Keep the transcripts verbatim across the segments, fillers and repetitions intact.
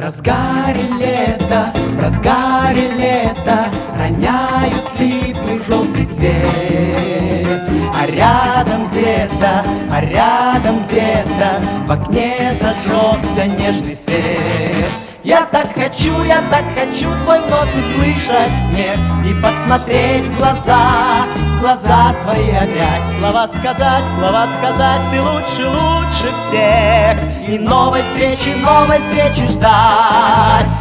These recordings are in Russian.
разгаре лета, в разгаре лета роняют липы желтый цвет. А рядом где-то, а рядом где-то в окне зажегся нежный свет. Я так хочу, я так хочу твой вновь услышать смех и посмотреть в глаза, в глаза твои опять. Слова сказать, слова сказать, ты лучше, лучше всех. И новой встречи, новой встречи ждать.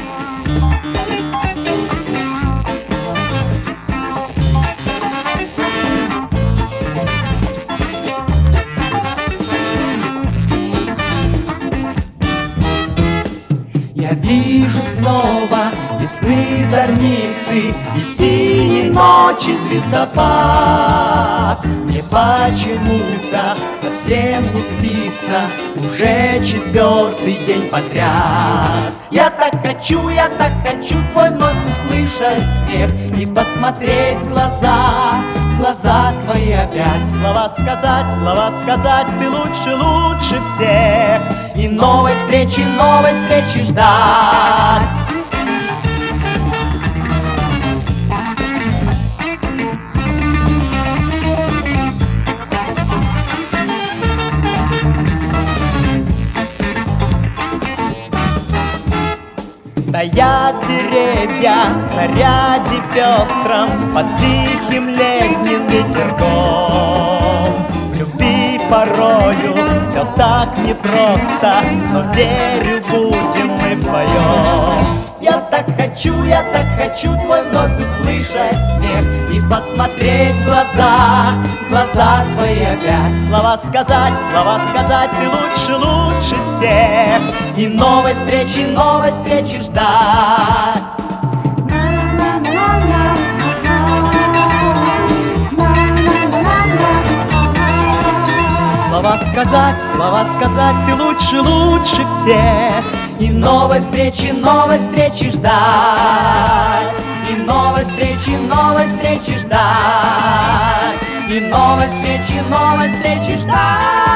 Я вижу снова весны зорницы и синей ночи звездопад. Мне почему-то совсем не спится уже четвертый день подряд. Я так хочу, я так хочу твой вновь услышать смех и посмотреть в глаза, в глаза твои опять. Слова сказать, слова сказать, ты лучше, лучше всех. И новой встречи, новой встречи ждать. Стоят деревья на ряде пестром под тихим летним ветерком. В любви порою все так непросто, но верю, будем мы вдвоем. Я так хочу, я так хочу твой вновь услышать смех и посмотреть в глаза, в глаза твои опять. Слова сказать, слова сказать, ты лучше, лучше всех. И новой встречи, новой встречи ждать. Слова сказать, слова сказать, ты лучше, лучше всех. И новой встречи, новой встречи ждать. И новой встречи, новой встречи ждать. И новой встречи, новой встречи ждать.